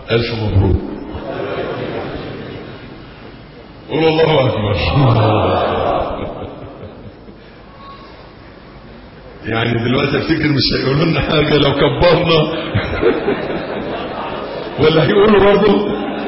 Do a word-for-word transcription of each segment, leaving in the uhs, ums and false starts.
ألف مبروك. قول الله أكبر. يعني دلوقتي افتكر مش هيقولوا لنا حاجة لو كبرنا ولا هيقولوا برضه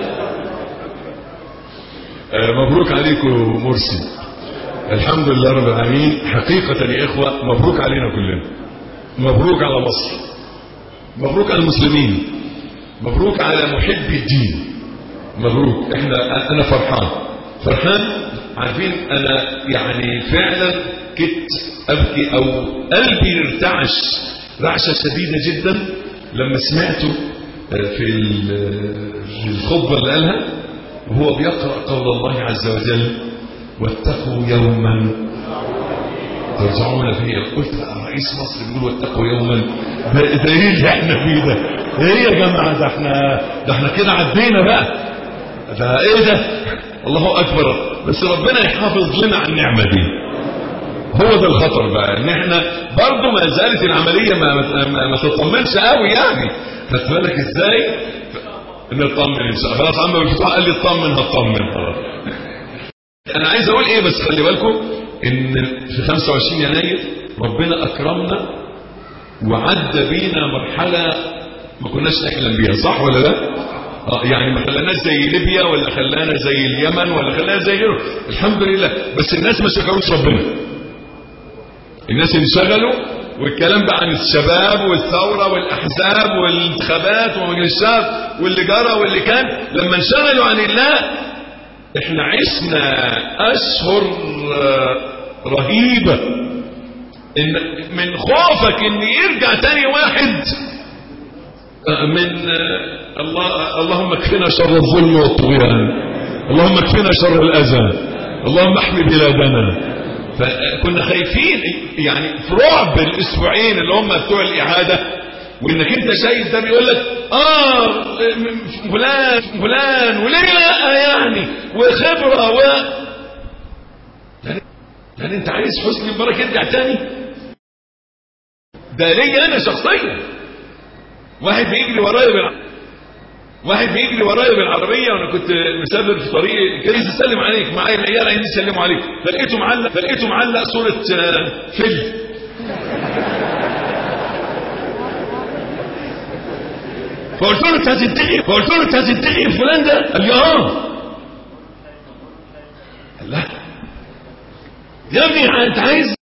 آه مبروك عليكم مرسي. الحمد لله رب العالمين. حقيقة يا إخوة مبروك علينا كلنا، مبروك على مصر، مبروك على المسلمين، مبروك على محب الدين، مبروك. احنا انا فرحان فرحان. عارفين انا يعني فعلا كنت ابكي او قلبي ارتعش رعشة شديدة جدا لما سمعته في الخطبة اللي قالها وهو بيقرأ قول الله عز وجل واتقوا يوما ترجعون فيه. قلت رئيس مصر بيقول واتقوا يوما، ده ايه اللي احنا فيه ده؟ ايه يا جماعة؟ ده احنا ده احنا كده عدينا بقى، ده ايه ده؟ الله اكبر. بس ربنا يحافظ لنا على النعمة دي. هو ده الخطر بقى، ان احنا برضه ما زالت العملية ما, ما, ما تطمنش قوي يعني. خدت بالك ازاي؟ نطمن ان شاء الله. خلاص عم الفتوح قال لي اطمن هطمن خلاص. انا عايز اقول ايه بس خلي بالكم ان في خمسة وعشرين يناير ربنا اكرمنا وعدى بينا مرحلة ما كناش نحلم بيها، صح ولا لا؟ اه يعني ما خلاناش زي ليبيا ولا خلانا زي اليمن ولا خلانا زي غيره، الحمد لله. بس الناس ما شكروش ربنا، الناس انشغلوا والكلام بقى عن الشباب والثورة والأحزاب والانتخابات ومجلس الشعب واللي جرى واللي كان. لما انشغلوا عن الله احنا عشنا أشهر رهيبة إن من خوفك ان يرجع تاني واحد من الله. اللهم اكفنا شر الظلم والطغيان، اللهم اكفنا شر الأذى، اللهم احمي بلادنا. فكنا خايفين يعني في رعب الاسبوعين اللي هم بتوع الاعاده، وانك انت شايف ده بيقول لك اه فلان فلان وليه لا يعني وخبره و يعني, يعني انت عايز حسني مبارك يرجع تاني؟ ده ليا انا شخصيا. واحد بيجري ورايا بالع... واحد بيجري ورايا بالعربيه وانا كنت مسافر في طريق كان يسلم عليك معايا العيال عايزين يسلموا عليك، فلقيته معلق فلقيته معلق صوره فيل. فقلت له انت هتنتهي فقلت له انت هتنتهي فلان ده؟ قال لي اه. قال لا يا ابني انت عايز